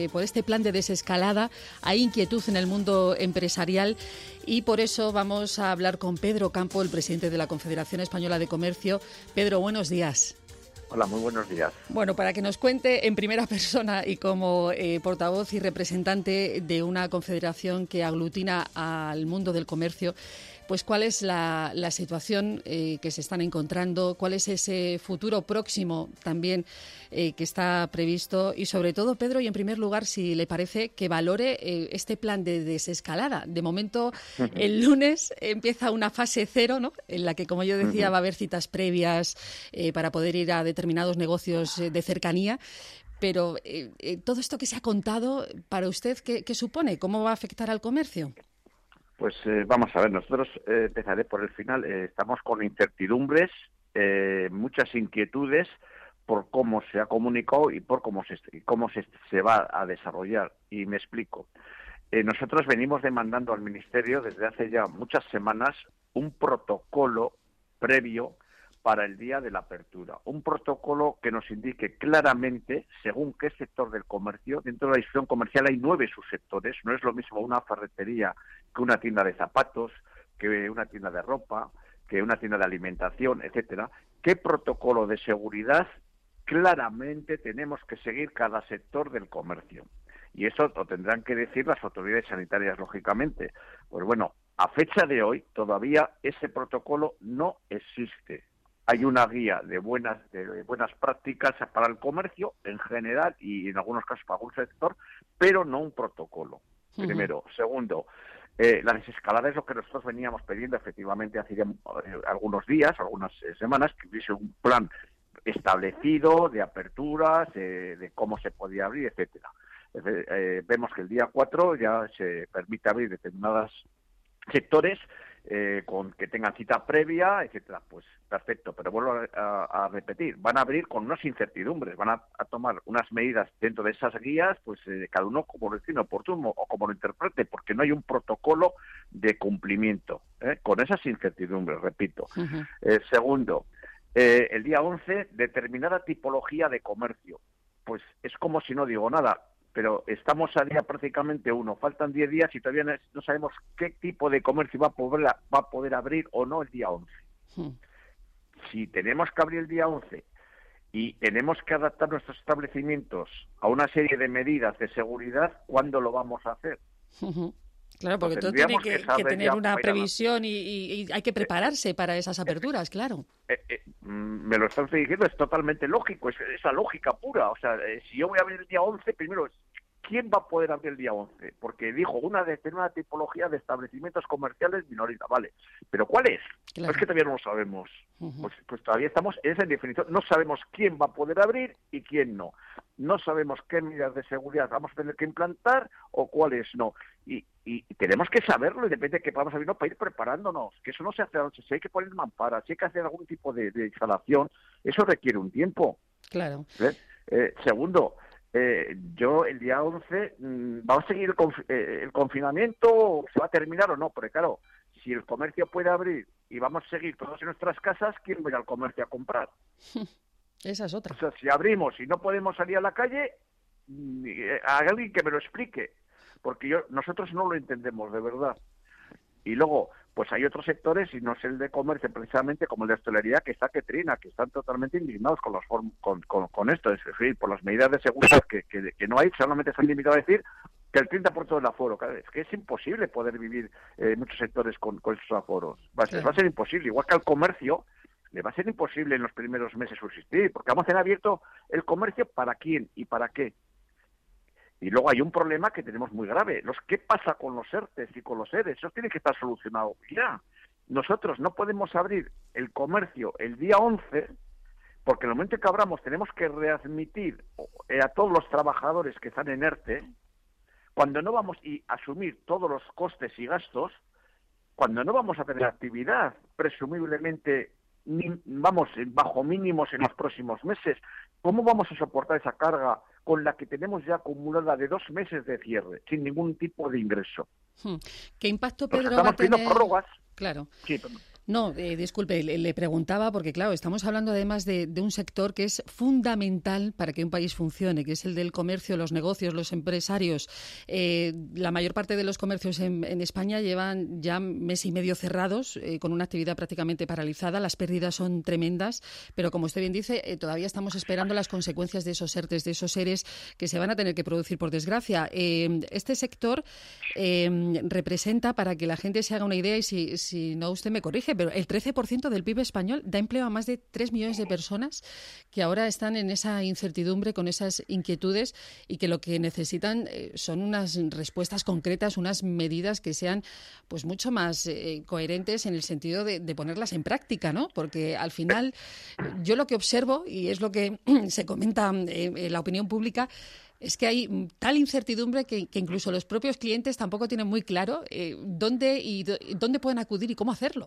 Por este plan de desescalada hay inquietud en el mundo empresarial y por eso vamos a hablar con Pedro Campo, el presidente de la Confederación Española de Comercio. Pedro, buenos días. Hola, muy buenos días. Bueno, para que nos cuente en primera persona y como portavoz y representante de una confederación que aglutina al mundo del comercio, pues cuál es la situación que se están encontrando, cuál es ese futuro próximo también que está previsto y sobre todo, Pedro, y en primer lugar, si le parece, que valore este plan de desescalada. De momento, el lunes empieza una fase cero, ¿no?, en la que, como yo decía, va a haber citas previas para poder ir a determinados negocios de cercanía. Pero todo esto que se ha contado, para usted, ¿qué supone? ¿Cómo va a afectar al comercio? Pues vamos a ver, nosotros empezaré por el final. Estamos con incertidumbres, muchas inquietudes por cómo se ha comunicado y por cómo se va a desarrollar. Y me explico. Nosotros venimos demandando al Ministerio desde hace ya muchas semanas un protocolo previo para el día de la apertura. Un protocolo que nos indique claramente, según qué sector del comercio, dentro de la distribución comercial hay 9 subsectores, no es lo mismo una ferretería que una tienda de zapatos, que una tienda de ropa, que una tienda de alimentación, etcétera. ¿Qué protocolo de seguridad claramente tenemos que seguir cada sector del comercio? Y eso lo tendrán que decir las autoridades sanitarias, lógicamente. Pues bueno, a fecha de hoy todavía ese protocolo no existe. Hay una guía de buenas prácticas para el comercio en general y en algunos casos para algún sector, pero no un protocolo. Primero. Segundo, la desescalada es lo que nosotros veníamos pidiendo efectivamente hace ya algunos días, algunas semanas, que hubiese un plan establecido de aperturas, de cómo se podía abrir, etcétera. Vemos que el día 4 ya se permite abrir determinados sectores con que tengan cita previa, etcétera. Pues perfecto, pero vuelvo a repetir, van a abrir con unas incertidumbres, van a tomar unas medidas dentro de esas guías, pues cada uno como lo estime oportuno o como lo interprete, porque no hay un protocolo de cumplimiento, con esas incertidumbres, repito. Segundo, el día 11, determinada tipología de comercio. Pues es como si no digo nada, pero estamos a día prácticamente 1, faltan 10 días y todavía no sabemos qué tipo de comercio va a poder abrir o no el día 11. Si tenemos que abrir el día 11 y tenemos que adaptar nuestros establecimientos a una serie de medidas de seguridad, ¿cuándo lo vamos a hacer? Claro, porque todo tiene que tener una previsión y hay que prepararse para esas aperturas, claro. Me lo estás diciendo, es totalmente lógico, es esa lógica pura. O sea, si yo voy a abrir el día 11, primero, ¿quién va a poder abrir el día 11? Porque dijo una determinada tipología de establecimientos comerciales minorita, vale. ¿Pero cuál es? Claro. No es que todavía no lo sabemos. Pues todavía estamos en esa indefinición. No sabemos quién va a poder abrir y quién no. No sabemos qué medidas de seguridad vamos a tener que implantar o cuáles no. Y tenemos que saberlo, y depende de qué vamos a abrir, para ir preparándonos. Que eso no se hace a la noche. Si hay que poner mamparas, si hay que hacer algún tipo de instalación, eso requiere un tiempo. Claro. Segundo, yo el día 11, ¿va a seguir el confinamiento? ¿Se va a terminar o no? Porque claro, si el comercio puede abrir y vamos a seguir todos en nuestras casas, ¿quién va a ir al comercio a comprar? Esa es otra. O sea, si abrimos y no podemos salir a la calle, a alguien que me lo explique, porque nosotros no lo entendemos de verdad. Y luego, pues hay otros sectores, y no es el de comercio precisamente, como el de hostelería, que trina, que están totalmente indignados con esto, es decir, por las medidas de seguridad que no hay, solamente se han limitado a decir que el 30% del aforo. Es que es imposible poder vivir muchos sectores con esos aforos. Va a ser imposible, igual que al comercio le va a ser imposible en los primeros meses subsistir, porque vamos a tener abierto el comercio ¿para quién y para qué? Y luego hay un problema que tenemos muy grave. ¿Qué pasa con los ERTES y con los ERES? Eso tiene que estar solucionado ya. Nosotros no podemos abrir el comercio el día 11 porque en el momento que abramos tenemos que readmitir a todos los trabajadores que están en ERTE, cuando no vamos a asumir todos los costes y gastos, cuando no vamos a tener actividad, presumiblemente bajo mínimos en los próximos meses. ¿Cómo vamos a soportar esa carga con la que tenemos ya acumulada de 2 meses de cierre, sin ningún tipo de ingreso? ¿Qué impacto, Pedro, estamos va a tener? pidiendo prórrogas. Claro. Sí, perdón. No, disculpe, le preguntaba porque, claro, estamos hablando además de un sector que es fundamental para que un país funcione, que es el del comercio, los negocios, los empresarios. La mayor parte de los comercios en España llevan ya mes y medio cerrados, con una actividad prácticamente paralizada. Las pérdidas son tremendas, pero como usted bien dice, todavía estamos esperando las consecuencias de esos ERTEs, de esos ERES que se van a tener que producir, por desgracia. Este sector representa, para que la gente se haga una idea, y si no usted me corrige, pero el 13% del PIB español da empleo a más de 3 millones de personas que ahora están en esa incertidumbre, con esas inquietudes, y que lo que necesitan son unas respuestas concretas, unas medidas que sean pues mucho más coherentes en el sentido de ponerlas en práctica, ¿no? Porque al final yo lo que observo, y es lo que se comenta en la opinión pública, es que hay tal incertidumbre que incluso los propios clientes tampoco tienen muy claro dónde pueden acudir y cómo hacerlo.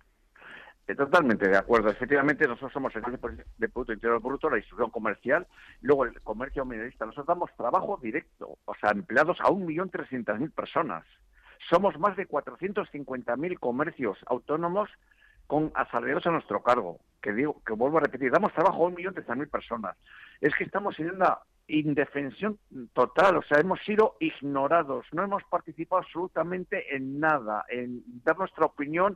Totalmente de acuerdo. Efectivamente, nosotros somos el 10% de Producto Interior Bruto, la distribución comercial, luego el comercio minorista. Nosotros damos trabajo directo, o sea, empleados a 1.300.000 personas. Somos más de 450.000 comercios autónomos con asalariados a nuestro cargo. Que vuelvo a repetir, damos trabajo a 1.300.000 personas. Es que estamos en una indefensión total, o sea, hemos sido ignorados, no hemos participado absolutamente en nada, en dar nuestra opinión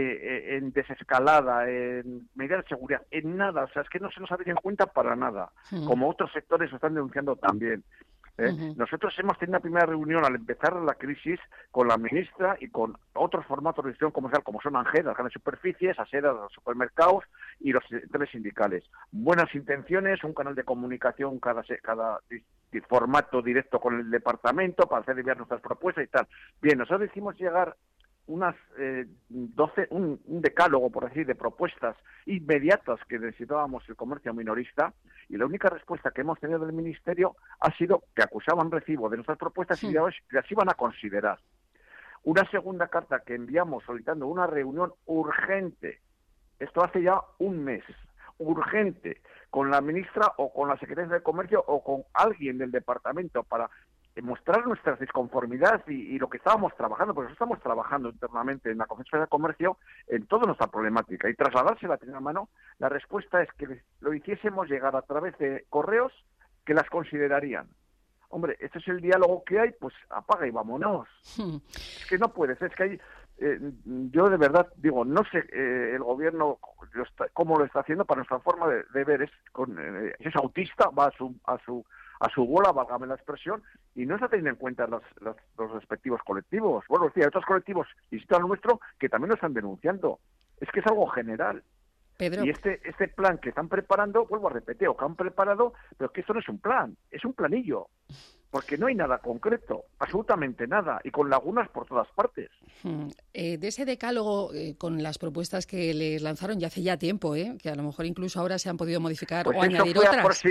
en desescalada, en medidas de seguridad, en nada, o sea, es que no se nos ha tenido en cuenta para nada, como otros sectores lo están denunciando también. Nosotros hemos tenido una primera reunión al empezar la crisis con la ministra y con otros formatos de gestión comercial como son ANGED, las grandes superficies, ASEDA, los supermercados y los sectores sindicales. Buenas intenciones, un canal de comunicación cada formato directo con el departamento para hacer enviar nuestras propuestas y tal. Bien, nosotros hicimos llegar unas 12, un decálogo, por decir, de propuestas inmediatas que necesitábamos el comercio minorista, y la única respuesta que hemos tenido del Ministerio ha sido que acusaban recibo de nuestras propuestas y las iban a considerar. Una segunda carta que enviamos solicitando una reunión urgente, esto hace ya un mes, urgente, con la ministra o con la secretaria de Comercio o con alguien del departamento para mostrar nuestra disconformidad y lo que estábamos trabajando, porque nosotros estamos trabajando internamente en la Confederación de Comercio en toda nuestra problemática, y trasladársela a primera mano. La respuesta es que lo hiciésemos llegar a través de correos que las considerarían. Hombre, este es el diálogo que hay, pues apaga y vámonos. Es que no puede ser, es que hay... yo de verdad digo, no sé el gobierno cómo lo está haciendo, para nuestra forma de ver es autista, va a su bola, válgame la expresión, y no está teniendo en cuenta los respectivos colectivos. Bueno, decía, hay otros colectivos distintos al nuestro que también lo están denunciando. Es que es algo general. Pedro. Y este plan que están preparando, vuelvo a repetir, o que han preparado, pero es que esto no es un plan, es un planillo. Porque no hay nada concreto, absolutamente nada, y con lagunas por todas partes. De ese decálogo con las propuestas que les lanzaron ya hace ya tiempo, que a lo mejor incluso ahora se han podido modificar pues o añadir otras.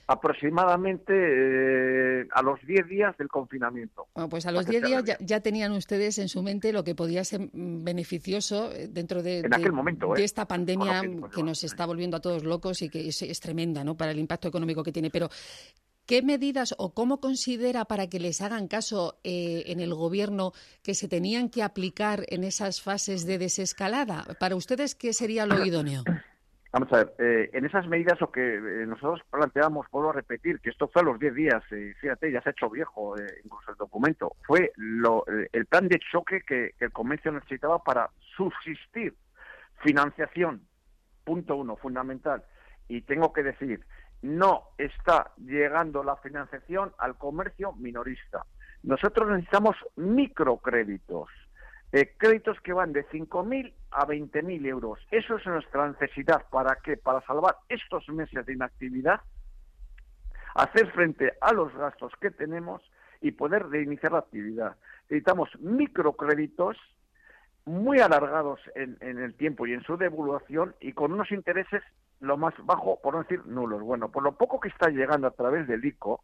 Aproximadamente a los 10 días del confinamiento. Bueno, pues a los 10 días ya tenían ustedes en su mente lo que podía ser beneficioso dentro de esta pandemia que nos está volviendo a todos locos y que es tremenda, ¿no?, para el impacto económico que tiene. Pero ¿qué medidas o cómo considera, para que les hagan caso en el Gobierno, que se tenían que aplicar en esas fases de desescalada? Para ustedes, ¿qué sería lo idóneo? Vamos a ver, en esas medidas lo que nosotros planteamos, puedo repetir, que esto fue a los 10 días, fíjate, ya se ha hecho viejo incluso el documento, fue el plan de choque que el comercio necesitaba para subsistir. Financiación, punto 1, fundamental. Y tengo que decir, no está llegando la financiación al comercio minorista. Nosotros necesitamos microcréditos, créditos que van de 5.000 a 20.000 euros. Eso es nuestra necesidad. ¿Para qué? Para salvar estos meses de inactividad, hacer frente a los gastos que tenemos y poder reiniciar la actividad. Necesitamos microcréditos muy alargados en el tiempo y en su devolución, y con unos intereses lo más bajo, por no decir nulos. Bueno, por lo poco que está llegando a través del ICO,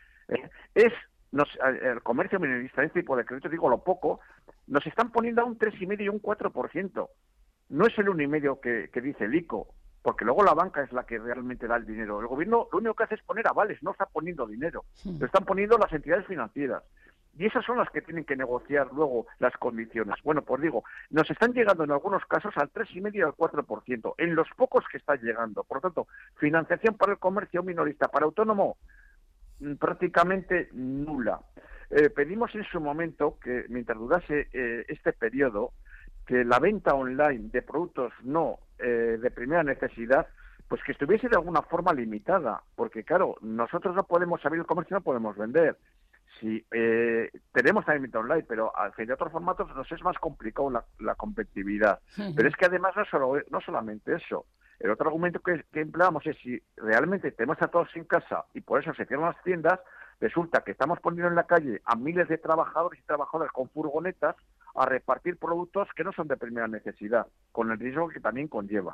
el comercio minorista, este tipo de créditos, digo lo poco, nos están poniendo a un 3,5 y un 4%. No es el 1,5 que dice el ICO, porque luego la banca es la que realmente da el dinero. El gobierno lo único que hace es poner avales, no está poniendo dinero. Lo están poniendo las entidades financieras. Y esas son las que tienen que negociar luego las condiciones. Bueno, pues digo, nos están llegando en algunos casos al 3,5 y al 4%, en los pocos que están llegando. Por lo tanto, financiación para el comercio minorista, para autónomo, prácticamente nula. Pedimos en su momento que, mientras durase este periodo, que la venta online de productos no de primera necesidad, pues que estuviese de alguna forma limitada, porque claro, nosotros no podemos abrir el comercio, no podemos vender. Si tenemos también venta online, pero al fin de otros formatos nos es más complicado la competitividad. Pero es que además no solamente eso. El otro argumento que empleamos es si realmente tenemos a todos en casa y por eso se cierran las tiendas, resulta que estamos poniendo en la calle a miles de trabajadores y trabajadoras con furgonetas a repartir productos que no son de primera necesidad, con el riesgo que también conlleva.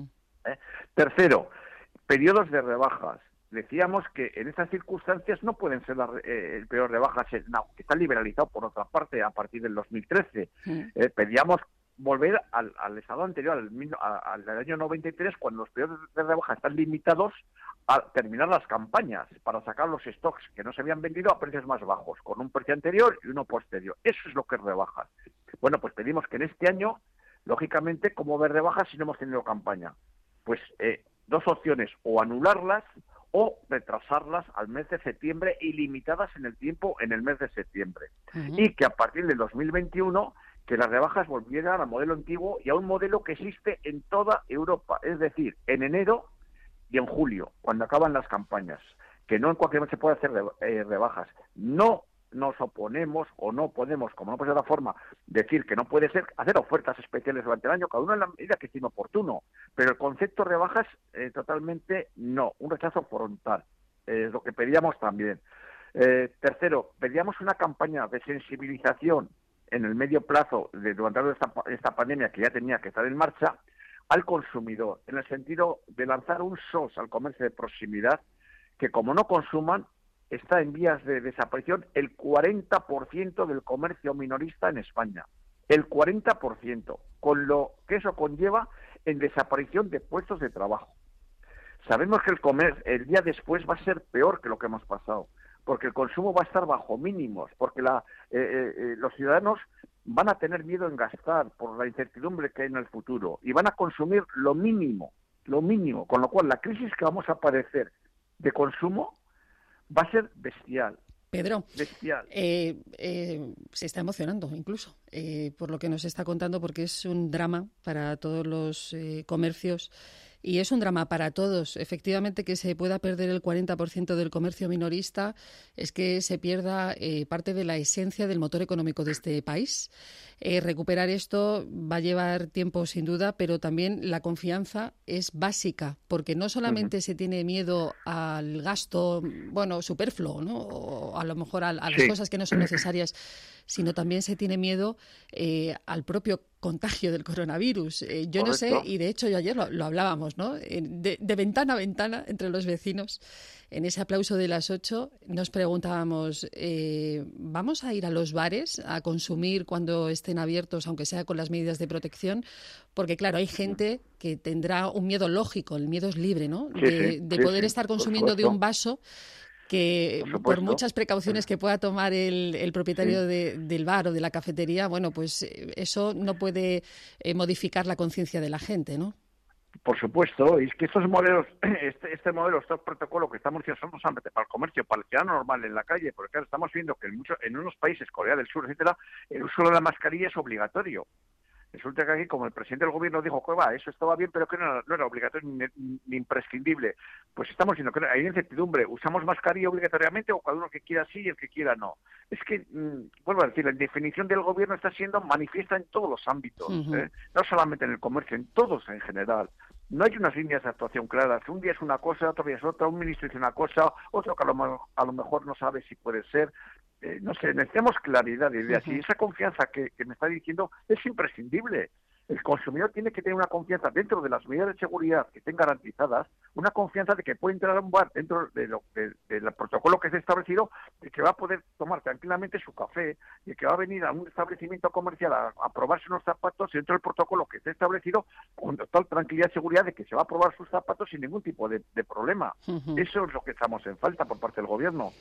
Tercero, periodos de rebajas. Decíamos que en estas circunstancias no pueden ser el periodo de rebajas, que está liberalizado por otra parte a partir del 2013. Pedíamos volver al estado anterior, al año 93, cuando los periodos de rebaja están limitados a terminar las campañas para sacar los stocks que no se habían vendido a precios más bajos, con un precio anterior y uno posterior. Eso es lo que es rebajas. Bueno, pues pedimos que en este año, lógicamente, ¿cómo ver rebajas si no hemos tenido campaña? Pues dos opciones, o anularlas o retrasarlas al mes de septiembre y limitadas en el tiempo en el mes de septiembre. Y que a partir del 2021 que las rebajas volvieran al modelo antiguo y a un modelo que existe en toda Europa, es decir, en enero y en julio, cuando acaban las campañas, que no en cualquier momento se puede hacer rebajas. No nos oponemos o no podemos, como no puede ser de otra forma, decir que no puede ser hacer ofertas especiales durante el año, cada una en la medida que estime oportuno, pero el concepto de rebajas totalmente no, un rechazo frontal, es lo que pedíamos también. Tercero, pedíamos una campaña de sensibilización en el medio plazo durante esta pandemia que ya tenía que estar en marcha al consumidor, en el sentido de lanzar un SOS al comercio de proximidad que, como no consuman, está en vías de desaparición el 40% del comercio minorista en España. El 40%, con lo que eso conlleva en desaparición de puestos de trabajo. Sabemos que el día después va a ser peor que lo que hemos pasado, porque el consumo va a estar bajo mínimos, porque los ciudadanos van a tener miedo en gastar por la incertidumbre que hay en el futuro y van a consumir lo mínimo, con lo cual la crisis que vamos a padecer de consumo va a ser bestial. Pedro, bestial. Se está emocionando incluso por lo que nos está contando, porque es un drama para todos los comercios. Y es un drama para todos. Efectivamente, que se pueda perder el 40% del comercio minorista es que se pierda parte de la esencia del motor económico de este país. Recuperar esto va a llevar tiempo, sin duda, pero también la confianza es básica, porque no solamente se tiene miedo al gasto, superfluo, ¿no? O a lo mejor a las cosas que no son necesarias, sino también se tiene miedo al propio contagio del coronavirus. Yo Correcto. No sé, y de hecho yo ayer lo hablábamos, ¿no? De ventana a ventana entre los vecinos, en ese aplauso de las 8, nos preguntábamos, ¿vamos a ir a los bares a consumir cuando estén abiertos, aunque sea con las medidas de protección? Porque claro, hay gente que tendrá un miedo lógico, el miedo es libre, ¿no? De poder estar consumiendo de un vaso que por muchas precauciones que pueda tomar el propietario del bar o de la cafetería, pues eso no puede modificar la conciencia de la gente, ¿no? Por supuesto, y es que estos modelos, este modelo, estos protocolos que estamos diciendo son solamente para el comercio, para el ciudadano normal en la calle, porque claro, estamos viendo que en unos países, Corea del Sur, etcétera, el uso de la mascarilla es obligatorio. Resulta que aquí, como el presidente del gobierno dijo que eso estaba bien, pero que no era obligatorio ni imprescindible, pues estamos diciendo que hay incertidumbre. ¿Usamos mascarilla obligatoriamente o cada uno que quiera sí y el que quiera no? Es que, vuelvo a decir, la definición del gobierno está siendo manifiesta en todos los ámbitos, no solamente en el comercio, en todos en general. No hay unas líneas de actuación claras. Un día es una cosa, otro día es otra, un ministro dice una cosa, otro que a lo mejor no sabe si puede ser. No sé, necesitamos claridad de ideas. Y esa confianza que me está diciendo es imprescindible. El consumidor tiene que tener una confianza dentro de las medidas de seguridad que estén garantizadas, una confianza de que puede entrar a un bar dentro del protocolo que se ha establecido, de que va a poder tomar tranquilamente su café, de que va a venir a un establecimiento comercial a probarse unos zapatos dentro del protocolo que se ha establecido, con total tranquilidad y seguridad de que se va a probar sus zapatos sin ningún tipo de problema. Eso es lo que estamos en falta por parte del gobierno.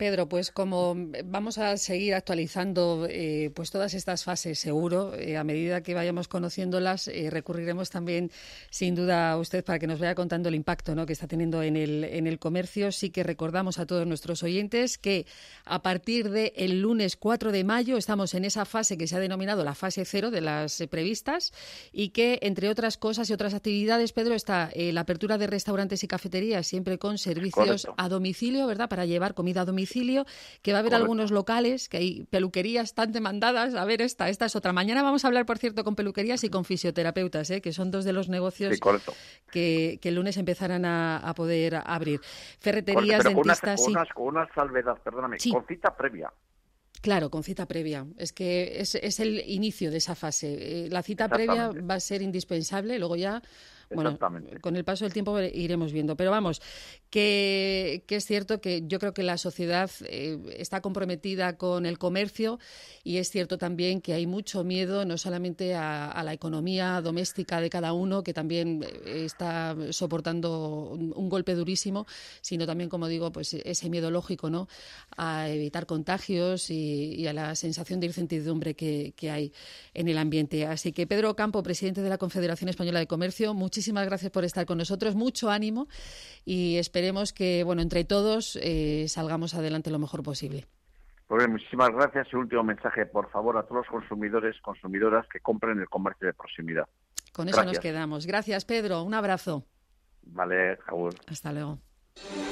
Pedro, pues como vamos a seguir actualizando pues todas estas fases, seguro, a medida que vayamos conociéndolas, recurriremos también, sin duda, a usted para que nos vaya contando el impacto, ¿no?, que está teniendo en el comercio. Sí que recordamos a todos nuestros oyentes que a partir del lunes 4 de mayo estamos en esa fase que se ha denominado la fase cero de las previstas y que, entre otras cosas y otras actividades, Pedro, está la apertura de restaurantes y cafeterías, siempre con servicios Correcto. a domicilio, ¿verdad?, para llevar comida a domicilio, que va a haber Correcto. algunos locales, que hay peluquerías tan demandadas. A ver, esta es otra. Mañana vamos a hablar, por cierto, con peluquerías y con fisioterapeutas, que son dos de los Sí, negocios correcto. que el lunes empezarán a poder abrir. Correcto, Ferreterías, pero dentistas, sí. con una salvedad, perdóname, Sí. con cita previa. Claro, con cita previa. Es que es el inicio de esa fase. La cita previa Exactamente. va a ser indispensable, luego ya, bueno, Exactamente. con el paso del tiempo iremos viendo. Pero vamos, que es cierto que yo creo que la sociedad está comprometida con el comercio y es cierto también que hay mucho miedo, no solamente a la economía doméstica de cada uno, que también está soportando un golpe durísimo, sino también, como digo, pues ese miedo lógico, ¿no?, a evitar contagios y a la sensación de incertidumbre que hay en el ambiente. Así que, Pedro Campo, presidente de la Confederación Española de Comercio, muchísimas gracias por estar con nosotros, mucho ánimo y esperemos que, bueno, entre todos salgamos adelante lo mejor posible. Pues bien, muchísimas gracias. Y último mensaje, por favor, a todos los consumidores, consumidoras que compren el comercio de proximidad. Con eso nos Gracias. quedamos. Gracias, Pedro. Un abrazo. Vale, Raúl. Hasta luego.